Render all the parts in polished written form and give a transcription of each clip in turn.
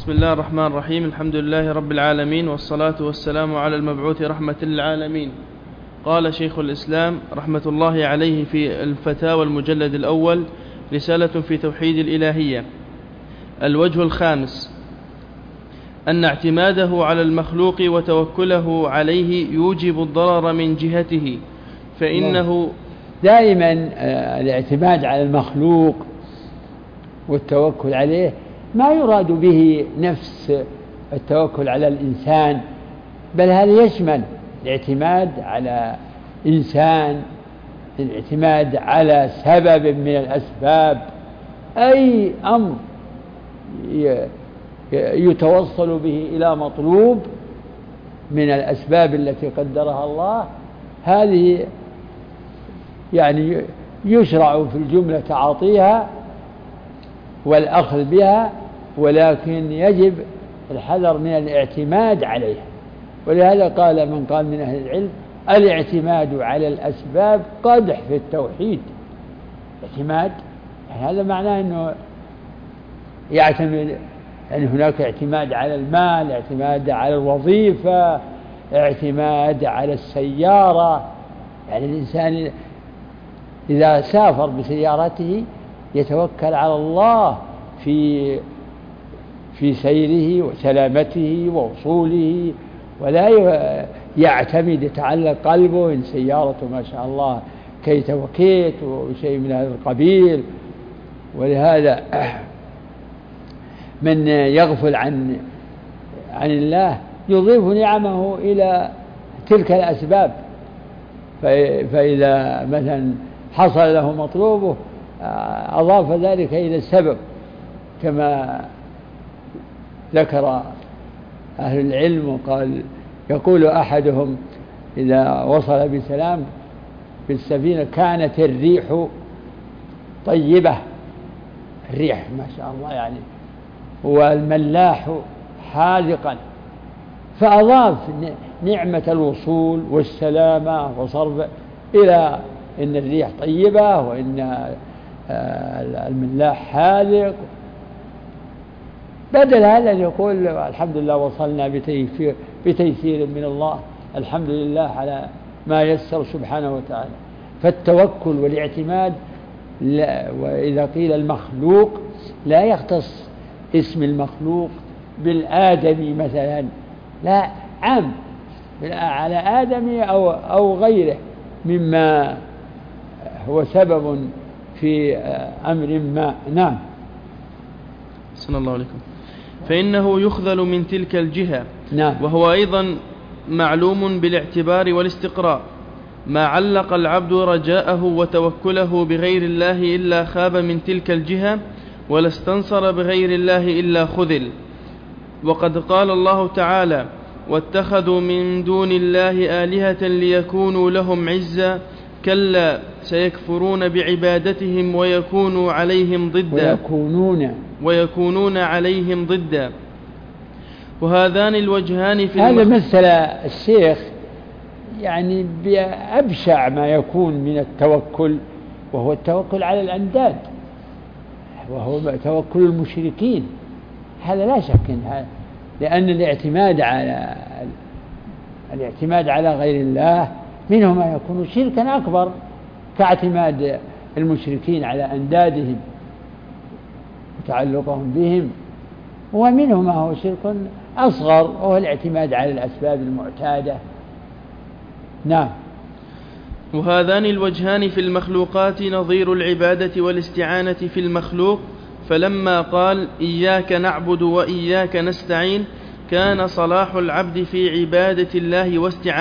بسم الله الرحمن الرحيم. الحمد لله رب العالمين، والصلاة والسلام على المبعوث رحمة للعالمين. قال شيخ الإسلام رحمة الله عليه في الفتاوى المجلد الأول: رسالة في توحيد الإلهية. الوجه الخامس: أن اعتماده على المخلوق وتوكله عليه يوجب الضرر من جهته، فإنه دائما الاعتماد على المخلوق والتوكل عليه ما يراد به نفس التوكل على الإنسان، بل هذا يشمل الاعتماد على إنسان، الاعتماد على سبب من الأسباب، أي أمر يتوصل به إلى مطلوب من الأسباب التي قدرها الله، هذه يعني يشرع في الجملة تعاطيها والأخذ بها، ولكن يجب الحذر من الاعتماد عليها. ولهذا قال من قال من أهل العلم: الاعتماد على الأسباب قدح في التوحيد. اعتماد هذا معناه أنه يعتمد، يعني هناك اعتماد على المال، اعتماد على الوظيفة، اعتماد على السيارة. يعني الإنسان إذا سافر بسيارته يتوكل على الله في سيره وسلامته ووصوله، ولا يعتمد يتعلق قلبه إن سيارته ما شاء الله كيت وكيت وشيء من هذا القبيل. ولهذا من يغفل عن الله يضيف نعمه إلى تلك الأسباب، فإذا مثلا حصل له مطلوبه أضاف ذلك إلى السبب، كما ذكر أهل العلم وقال: يقول أحدهم إذا وصل بسلام بالسفينة كانت الريح طيبة، الريح ما شاء الله يعني، والملاح حاذقا، فأضاف نعمة الوصول والسلامة وصرف إلى إن الريح طيبة وإن الملاح حاذق، بدل هذا أن يقول الحمد لله وصلنا بتيسير من الله، الحمد لله على ما يسر سبحانه وتعالى. فالتوكل والاعتماد وإذا قيل المخلوق لا يختص اسم المخلوق بالآدمي مثلا، لا، عام على آدمي أو غيره مما هو سبب في أمر ما. نعم. صلى الله عليكم. فإنه يخذل من تلك الجهة. نعم. وهو أيضا معلوم بالاعتبار والاستقراء. ما علق العبد رجاءه وتوكله بغير الله إلا خاب من تلك الجهة، ولا استنصر بغير الله إلا خذل. وقد قال الله تعالى: واتخذوا من دون الله آلهة ليكونوا لهم عزا، كلا سيكفرون بعبادتهم ويكونون عليهم ضدا. وهذان الوجهان في هذا مثل الشيخ يعني بأبشع ما يكون من التوكل، وهو التوكل على الأنداد، وهو توكل المشركين. هذا لا شك لأن الاعتماد على غير الله منه ما يكون شركا أكبر، كاعتماد المشركين على أندادهم وتعلقهم بهم، ومنه ما هو شرك أصغر وهو الاعتماد على الأسباب المعتادة. نعم. وهذان الوجهان في المخلوقات نظير العبادة والاستعانة في المخلوق. فلما قال: إياك نعبد وإياك نستعين، كان صلاح العبد في عبادة الله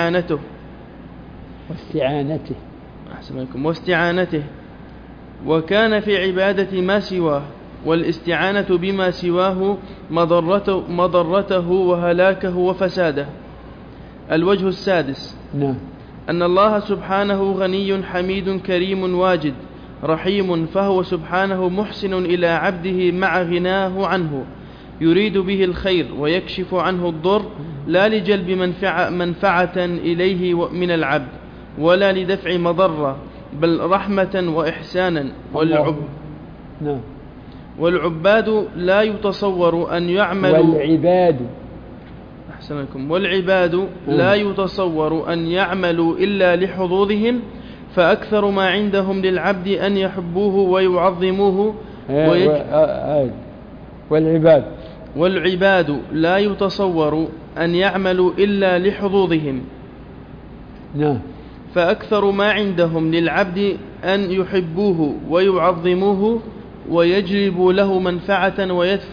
واستعانته، وكان في عبادة ما سواه، والاستعانة بما سواه مضرته وهلاكه وفساده. الوجه السادس: نعم. أن الله سبحانه غني حميد كريم واجد رحيم، فهو سبحانه محسن إلى عبده مع غناه عنه، يريد به الخير ويكشف عنه الضر، لا لجلب منفعة إليه من العبد ولا لدفع مضرة، بل رحمة وإحسانا. والعباد لا يتصور أن يعملوا والعباد لا يتصور أن يعملوا إلا لحظوظهم، فأكثر ما عندهم للعبد أن يحبوه ويعظموه والعباد لا يتصور أن يعملوا إلا لحظوظهم، فأكثر ما عندهم للعبد أن يحبوه ويعظموه ويجلبوا له منفعة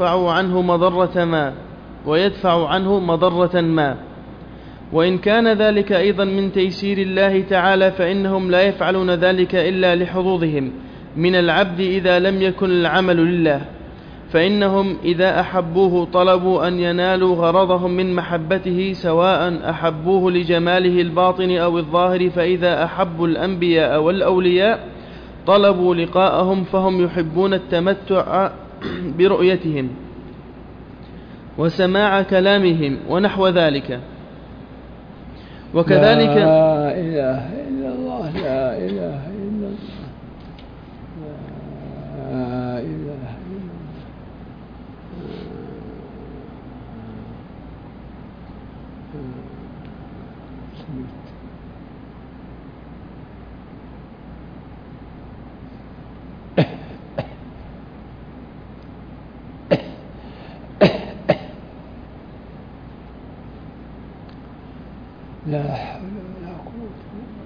ويدفع عنه مضرة ما. وإن كان ذلك أيضا من تيسير الله تعالى فإنهم لا يفعلون ذلك إلا لحظوظهم من العبد إذا لم يكن العمل لله، فإنهم إذا أحبوه طلبوا أن ينالوا غرضهم من محبته، سواء أحبوه لجماله الباطن أو الظاهر. فإذا أحبوا الأنبياء والأولياء طلبوا لقاءهم، فهم يحبون التمتع برؤيتهم وسماع كلامهم ونحو ذلك. وكذلك لا إله إلا الله، لا إله إلا الله، لا إله إلا لا حول ولا قوة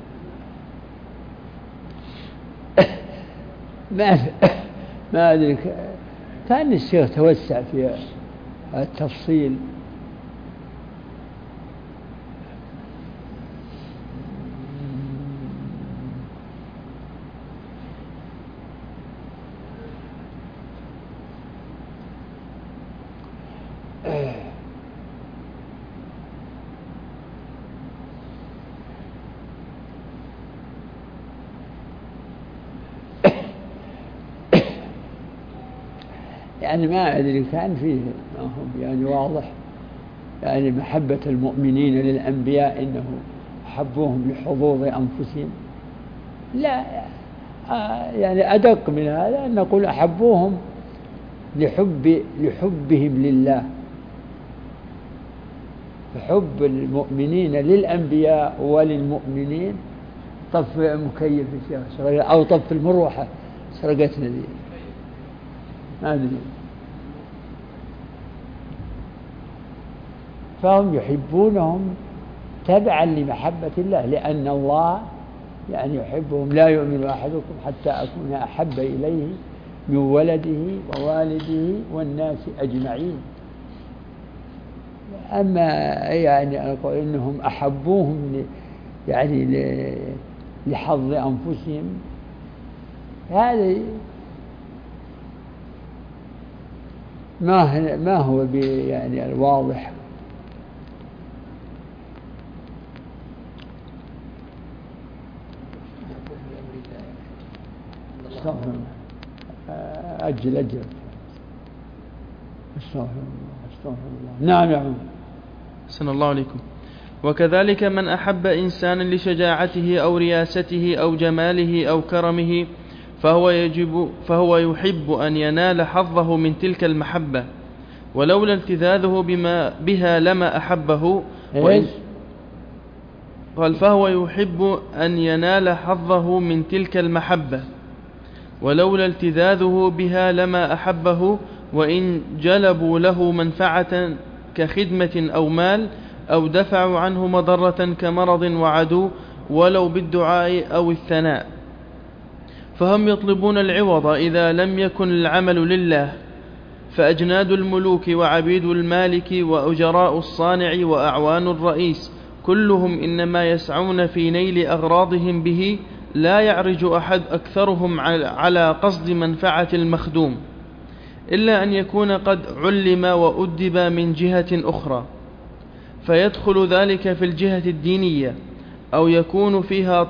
ما أدري، كان الشيخ توسع في التفصيل. يعني ما أدري، كان فيه ما هو يعني واضح، يعني محبة المؤمنين للأنبياء إنه حبوهم لحظوظ أنفسهم. لا يعني أدق من هذا أن نقول أحبوهم لحبهم لله. فحب المؤمنين للأنبياء وللمؤمنين. طف مكيف أو طف المروحة سرقتنا ذي، ما أدري. فهم يحبونهم تبعا لمحبة الله، لأن الله يعني يحبهم. لا يؤمن أحدكم حتى أكون أحب إليه من ولده ووالده والناس أجمعين. أما يعني أقول إنهم أحبوهم يعني لحظ أنفسهم، هذا ما هو يعني الواضح. أجل استغفر الله. نعم يا عم. أحسن الله عليكم. وكذلك من أحب إنسانا لشجاعته أو رياسته أو جماله أو كرمه فهو يحب أن ينال حظه من تلك المحبة، ولولا التذاذه بها لما أحبه. قال فهو يحب أن ينال حظه من تلك المحبة ولولا التذاذه بها لما أحبه، وإن جلبوا له منفعة كخدمة أو مال، أو دفعوا عنه مضرة كمرض وعدو، ولو بالدعاء أو الثناء. فهم يطلبون العوض إذا لم يكن العمل لله. فأجناد الملوك وعبيد المالك وأجراء الصانع وأعوان الرئيس كلهم إنما يسعون في نيل أغراضهم به، لا يعرج أحد أكثرهم على قصد منفعة المخدوم، إلا أن يكون قد علم وأدب من جهة أخرى، فيدخل ذلك في الجهة الدينية، أو يكون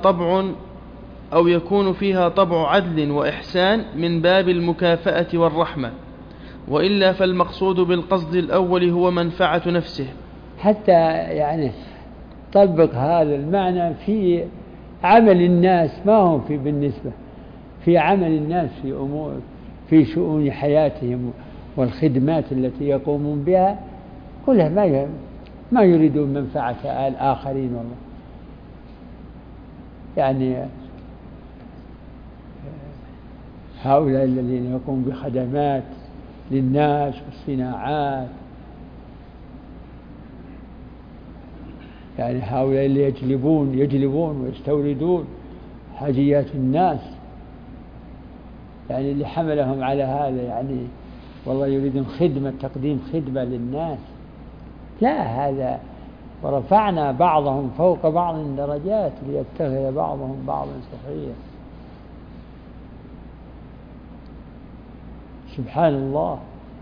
فيها طبع عدل وإحسان من باب المكافأة والرحمة، وإلا فالمقصود بالقصد الأول هو منفعة نفسه. حتى يعني طبق هذا المعنى في عمل الناس، ما هو بالنسبة في عمل الناس في أمور في شؤون حياتهم والخدمات التي يقومون بها كلها ما يريدون منفعة الآخرين والله. يعني هؤلاء الذين يقومون بخدمات للناس والصناعات، يعني هؤلاء اللي يجلبون ويستوردون حاجيات الناس، يعني اللي حملهم على هذا يعني والله يريدون تقديم خدمة للناس. لا، هذا ورفعنا بعضهم فوق بعض درجات ليتخذ بعضهم بعضا سخريا. سبحان الله.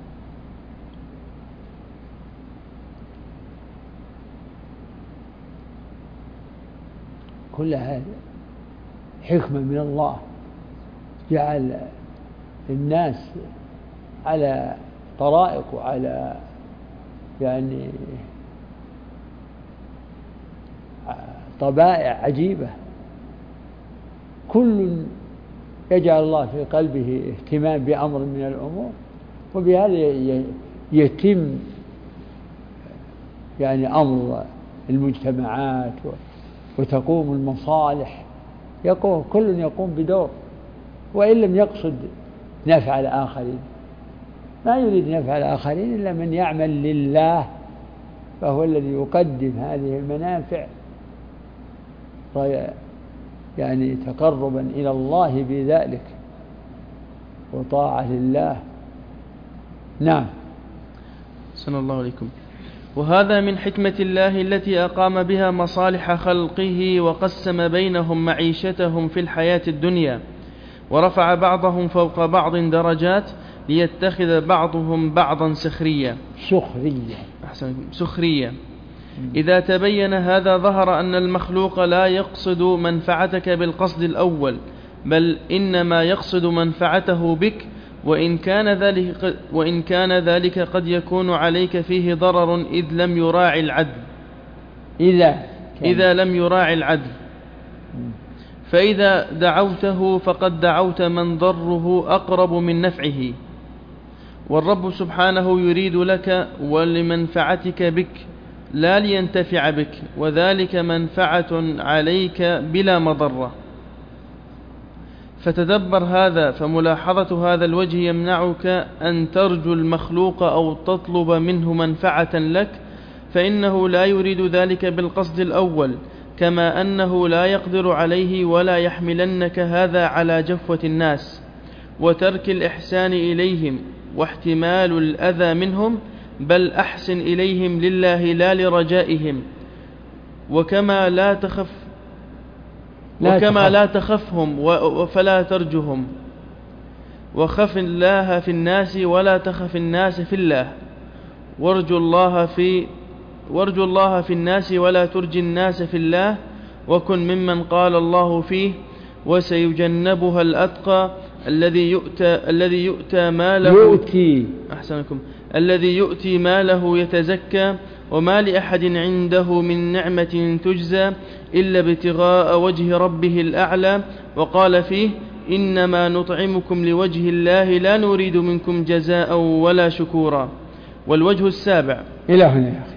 كل هذا حكمة من الله، جعل الناس على طرائق وعلى يعني طبائع عجيبة، كل يجعل الله في قلبه اهتمام بأمر من الأمور، وبهذا يتم يعني أمر المجتمعات وتقوم المصالح، كل يقوم بدور، وإن لم يقصد نفع الآخرين. ما يريد نفع الآخرين إلا من يعمل لله، فهو الذي يقدم هذه المنافع يعني تقربا إلى الله بذلك وطاعة لله. نعم. صلى الله عليكم. وهذا من حكمة الله التي أقام بها مصالح خلقه، وقسم بينهم معيشتهم في الحياة الدنيا، ورفع بعضهم فوق بعض درجات ليتخذ بعضهم بعضا سخريا. إذا تبين هذا ظهر أن المخلوق لا يقصد منفعتك بالقصد الأول، بل إنما يقصد منفعته بك، وإن كان ذلك قد يكون عليك فيه ضرر إذ لم يراعي العدل. إذا لم يراعي العدل، فإذا دعوته فقد دعوت من ضره أقرب من نفعه، والرب سبحانه يريد لك ولمنفعتك بك لا لينتفع بك، وذلك منفعة عليك بلا مضرة. فتدبر هذا، فملاحظة هذا الوجه يمنعك أن ترجو المخلوق أو تطلب منه منفعة لك، فإنه لا يريد ذلك بالقصد الأول، كما أنه لا يقدر عليه، ولا يحملنك هذا على جفوة الناس وترك الإحسان إليهم واحتمال الأذى منهم، بل أحسن إليهم لله لا لرجائهم. وكما لا تخفهم فلا ترجهم، وخف الله في الناس ولا تخف الناس في الله، وارجو الله في الناس ولا ترجي الناس في الله، وكن ممن قال الله فيه: وسيجنبها الأتقى الذي يؤتي ماله يتزكى، وما لأحد عنده من نعمة تجزى إلا ابتغاء وجه ربه الأعلى. وقال فيه: إنما نطعمكم لوجه الله لا نريد منكم جزاء ولا شكورا. والوجه السابع. إلى هنا.